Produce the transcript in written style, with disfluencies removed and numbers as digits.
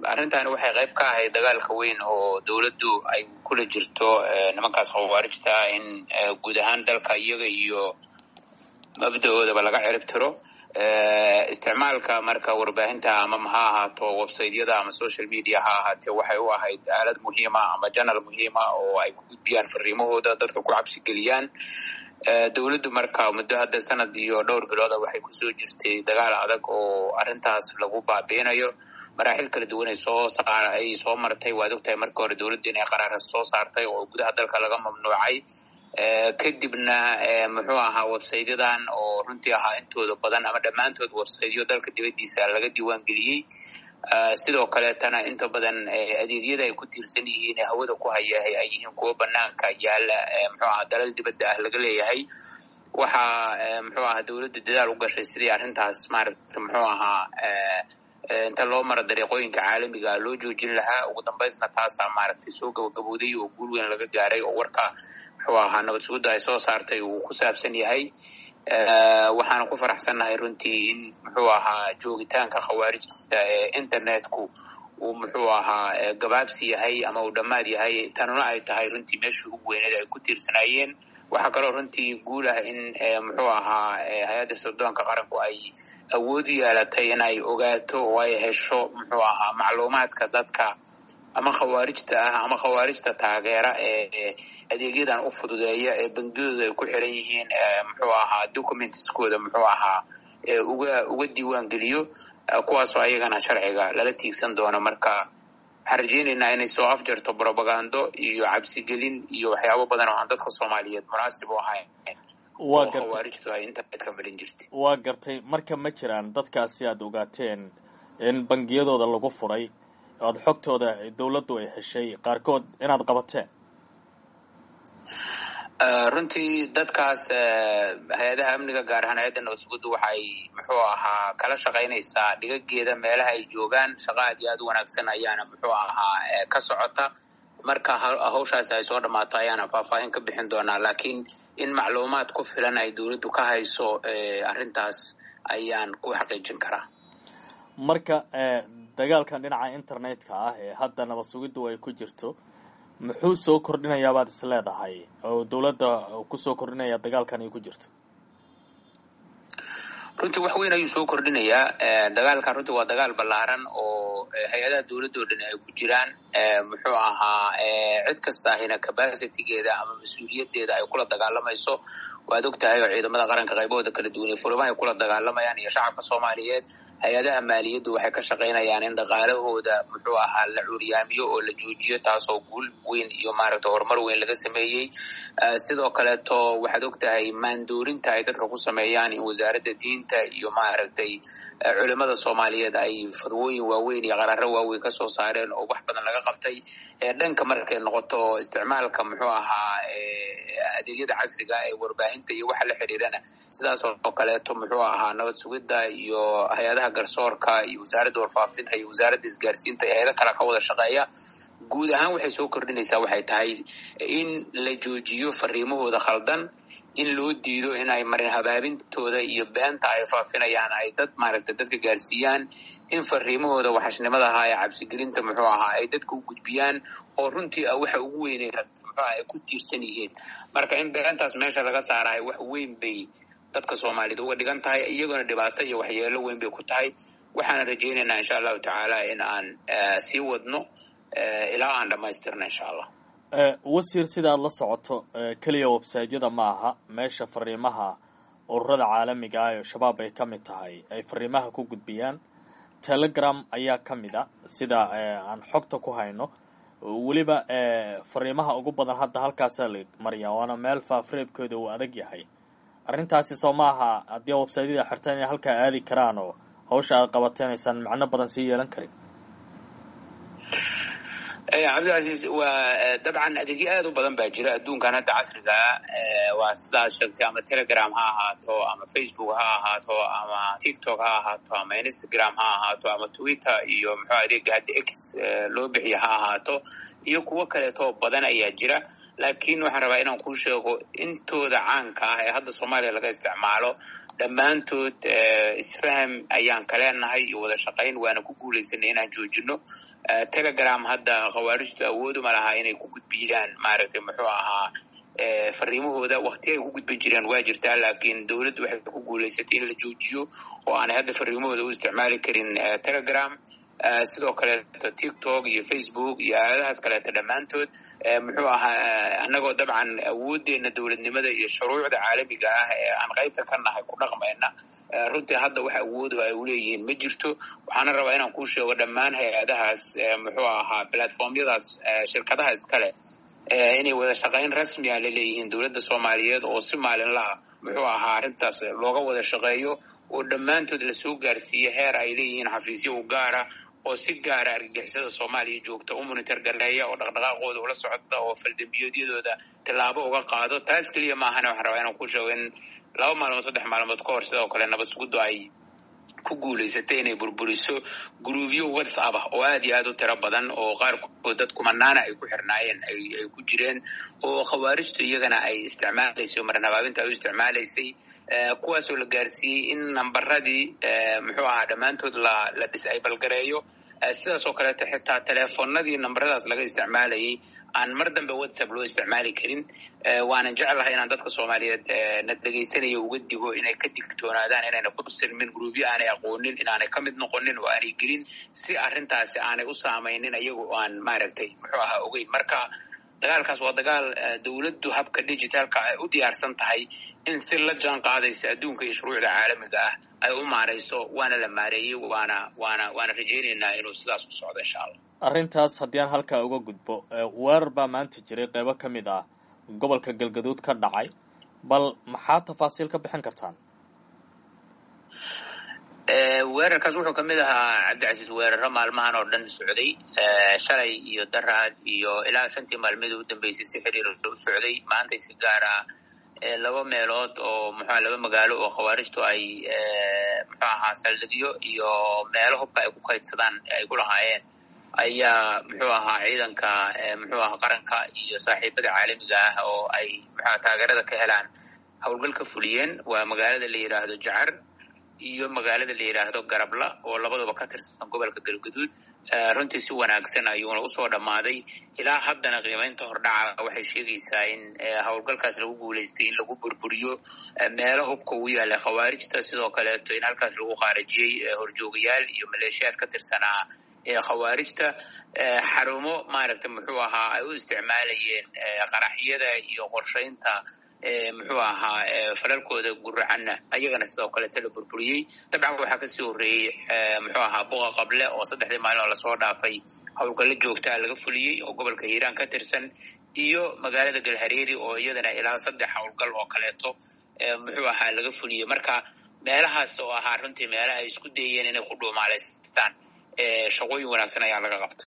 arrintan waxay qayb ka ahayd dagaalka weyn oo dawladdu ay kula jirto nimankaas khawaarijta in guud ahaan dalka iyaga iyo mabda'oodaba laga cirib tiro. Isticmaalka marka warbaahinta ama ha ahaato website-yada ama social media ha ahaatee waxay u ahayd aalad muhiima ama channel muhiima oo ay ku gudbiyaan fariimahooda dadka ku cabsi geliyaan. Dawladdu marka muddo hadda sanad iyo dhowr bilood waxay ku soo jirtay dagaal adag oo arrintaas lagu baabiinayo. maraaxil kala duwan ay soo martay. waad ogtahay markii hore dawladdu inay qaraar soo saartay oo gudaha dalka laga mamnuucay. kadibna muxuu ahaa website-yadan oo runtii ahaa intooda badan ama dhammaantood website-yo dalka dibadiisa laga diiwaan geliyey. sidoo kaleetana inta badan adeegyada ay ku tiirsan yihiin ee hawada ku haya ay yihiin kuwo banaanka yaala muxuu ahaa dalal dibadda ah laga leeyahay. waxaa muxuu ahaa dawladdu dadaal u gashay sidii arrintaas maaragta muxuu ahaa inta loo maro dariiqooyinka caalamiga loo joojin lahaa. ugu dambaysna taasaa maaragtay soo gabagabowday oo guul weyn laga gaaray oo warka muxuu ahaa nabad sugidda ay soo saartay uu ku saabsan yahay. waxaana ku faraxsannahay runtii in muxuu ahaa joogitaanka khawaarijta ee internetku uu muxuu ahaa gabaabsi yahay ama uu dhammaad yahay. tanuna ay tahay runtii meeshii ugu weyneed ay ku tiirsanaayeen. waxaa kaloo runtii guul ah in muxuu ahaa hay-adda sirdoonka qaranku ay awood u yeelatay in ay ogaato oo ay hesho muxuu ahaa macluumaadka dadka ama khawaarijta ah ama khawaarijta taageera ee adeegyadan u fududeeya ee bangiyadooda ay ku xiran yihiin muxuu ahaa documentskooda muxuu ahaa uga diiwaan geliyo kuwaasoo ayagana sharciga lala tiigsan doono. marka waxaan rajaynaynaa inay soo afjarto propagando iyo cabsigelin iyo waxyaabo badan oo aan dadka Soomaaliyeed munaasib u ahayn. khawaarijtu ay internetka marin jirtay. waa gartay marka ma jiraan dadkaasi aad ogaateen in bangiyadooda lagu furay ood xogtooda dawladdu ay heshay qaarkood inaad qabateen? runtii dadkaas hay-adaha amniga gaar ahaan hay-adda nabad sugiddu waxay muxuu ahaa kala shaqaynaysaa dhigageeda meelaha ay joogaan. shaqa aad iyo aad u wanaagsan ayaana muxuu ahaa ka socota. marka hawshaasi ay soo dhammaato ayaana faahfaahin ka bixin doonaa. laakiin in macluumaad ku filan ay dawladdu ka hayso arrintaas ayaan ku xaqiijin karaa. marka dagaalkan dhinaca internetka ah ee hadda nabad sugiddu ay ku jirto muxuu soo kordhinayaa baad is leedahay oo dawladda ku soo kordhinaya dagaalkan ay ku jirto? runtii wax weyn ayuu soo kordhinayaa. dagaalkan runtii waa dagaal ballaaran oo hay-adaha dawladda oo dhan ay ku jiraan. muxuu ahaa cid kasta ahina capacitygeeda ama mas-uuliyadeeda ay kula dagaalamayso. waad ogtahay oo ciidamada qaranka qaybahooda kala duwan ee furimaha ay kula dagaalamayaan iyo shacabka Soomaaliyeed. hay-adaha maaliyaddu waxay ka shaqaynayaan in dhaqaalahooda muxuu ahaa la curyaamiyo oo la joojiyo, taasoo guul weyn iyo maaragtay horumar weyn laga sameeyey. sidoo kaleeto waxaad ogtahay maandoorinta ay dadka ku sameeyaan in wasaaradda diinta iyo maaragtay culimada Soomaaliyeed ay farwooyin waaweyn iyo qaraaro waaweyn ka soo saareen oo wax badan laga qabtay. dhanka markay noqoto isticmaalka muxuu ahaa adeegyada casriga ee warbaahinta iyo waxa la xiriirana sidaas oo kaleeto muxuu ahaa nabad sugidda iyo hay-adaha garsoorka iyo wasaaradda warfaafinta iyo wasaaradda isgaarsiinta iyo hay-ado kale ka wada shaqeeya. guud ahaan waxay soo kordhinaysaa waxay tahay in la joojiyo fariimahooda khaldan, in loo diido in ay marin habaabintooda iyo beenta ay faafinayaan ay maaragtay dadka gaarsiiyaan, in fariimahooda waxashnimada ahaa ee cabsigelinta muxuu ahaa ay dadka u gudbiyaan oo runtii waxa ugu weynay muxuu ahaa ay ku tiirsan yihiin. marka in beentaas meesha laga saarayo wax weyn bay dadka Soomaaliyeed uga dhigan tahay, iyaguna dhibaato iyo waxyeelo weyn bay ku tahay. waxaan rajaynaynaa insha Allahu tacaala in aan sii wadno ilaa aan dhamaystirno insha Allah. wasiir sida aad la socoto kaliya website-yada ma aha meesha fariimaha ururada caalamiga ah ee shabaab ay ka mid tahay ay fariimaha ku gudbiyaan. Telegram ayaa ka mid ah sida aan xogta ku hayno. weliba fariimaha ugu badan hadda halkaasaa la mariyaa waana meel faafreebkooda uu adag yahay. arrintaasi soo maaha haddii website-yada xirtaan inay halkaa aadi karaan oo hawsha aad qabateen aysan macno badan sii yeelan karin? cabdilcasiis waa dabcan adeegyo aad u badan baa jira adduunkan hadda casriga waa sidaad sheegtay ama Telegram ha ahaato ama Facebook ha ahaato ama TikTok ha ahaato ama Instagram ha ahaato ama Twitter iyo muxuu adeega hadda X loo bixiyo ha ahaato iyo kuwo kaleeto badan ayaa jira. laakiin waxaan rabaa inaan kuu sheego intooda caanka ah ee hadda Soomaaliya laga isticmaalo dhammaantood isfaham ayaan ka leenahay iyo wada shaqayn waana ku guulaysanay inaan joojino. Telegram hadda khawaarijtu awood uma laha inay ku gudbiyaan maaragtay muxuu ahaa fariimahooda waqti ay ku gudbin jireen waa jirtaa, laakiin dawladdu waxay ku guulaysatay in la joojiyo oo aanay hadda fariimahooda u isticmaali karin Telegram. sidoo kale TikTok iyo Facebook iyo aaladahaas kaleeta dhammaantood muxuu ahaa annagoo dabcan awoodeena dawladnimada iyo shuruucda caalamiga ah ee aan qaybta ka nahay ku dhaqmayna runtii hadda wax awood ay u leeyihiin ma jirto. waxaana rabaa inaan kuu sheego dhammaan hay-adahaas muxuu ahaa platformyadaas shirkadaha iskale inay wada shaqayn rasmi ah la leeyihiin dawladda Soomaaliyeed oo si maalinlaha muxuu ahaa arrintaas looga wada shaqeeyo oo dhammaantood la soo gaarsiiyay heer ay leeyihiin xafiisyo u gaara oo si gaara argagixisada Soomaaliya joogta u monitor gareeya oo dhaqdhaqaaqooda ula socda oo faldambiyadooda tallaabo uga qaado. taas kaliya maahana waxaan rabaa inaan ku sheego in 2 maalmood 3 maalmood ka hor sidoo kale nabad sugiddu ay ku guulaysatay inay burburiso gruubyo WhatsApp ah oo aad iyo aad u tiro badan oo qaarkood dad kumanaana ay ku xirnaayeen ay ku jireen oo khawaarijtu iyagana ay isticmaalaysay marnabaabinta ay u isticmaalaysay kuwaas oo la gaarsiiyey in nambaradii muxuu ahaa dhammaantood la disable gareeyo. sidaas oo kale xitaa telefoonadii nambaradaas laga isticmaalayay aan mar dambe WhatsApp loo isticmaali karin. waanan jeclahay inaan dadka Soomaaliyeed na dhageysanaya uga digo inay ka digtoonaadaan inayna ku sirmin gruubyo aanay aqoonin, inaanay ka mid noqonin oo aanay gelin si arrintaasi aanay u saamaynin ayagu aan maaragtay muxuu ahaa ogeyn. marka dagaalkaas waa dagaal dawladdu habka digitalka ay u diyaarsan tahay in si la jaan qaadaysa adduunka iyo shuruucda caalamiga ah ay u maarayso, waana la maareeyey, waana rajaynaynaa inuu sidaas u socdo insha Allah. arrintaas haddii aan halkaa uga gudbo weerar baa maanta jiray qaybo ka mid ah gobolka Galgaduud ka dhacay, bal maxaa tafaasiil ka bixin kartaan? weerarkaas wuxuu ka mid ahaa Cabdicasiis weeraro maalmahan oo dhan socday, shalay iyo daraad iyo ilaa 5 maalmood u dambeysay si xiriir u socday. maanta si gaar ah 2 meelood oo muxuu 2 magaalo oo khawaarijtu ay muxuu ahaa saldhigyo iyo meelo hubka ay ku kaydsadaan ay ku lahaayeen ayaa muxuu ahaa ciidanka muxuu ahaa qaranka iyo saaxiibada caalamiga ah oo ay muxuu taageerada ka helaan howlgalka fuliyeen. waa magaalada la yiraahdo Jacar iyo magaalada la yiraahdo Garabla oo labaduba ka tirsan gobolka Galgaduud. runtii si wanaagsan ayuuna u soo dhamaaday. ilaa haddana qiimaynta hordhaca waxay sheegaysaa in howlgalkaas lagu guulaystay in lagu burburiyo meelo hubka u yaala khawaarijta, sidoo kale in halkaas lagu qaarajiyay horjoogayaal iyo maleeshiyaad ka tirsanaa khawaarijta. xarumo maaragtay muxuu ahaa ay u isticmaalayeen qaraxyada iyo qorshaynta muxuu ahaa falalkooda guracanna ayagana sidoo kale la burburiyey. dabcan waxaa kasii horeeyey muxuu ahaa Buqa Qable oo 3 maalmood la soo dhaafay howlgallo joogta laga fuliyey oo gobolka Hiiraan ka tirsan, iyo magaalada Galhareeri oo iyadana ilaa 3 howlgal oo kaleeto muxuu ahaa laga fuliyey. marka meelahaas oo ahaa runtii meelaha ay isku dayeen inay ku dhuumaaleystaan shaqooyin wanaagsan ayaa laga qabtay.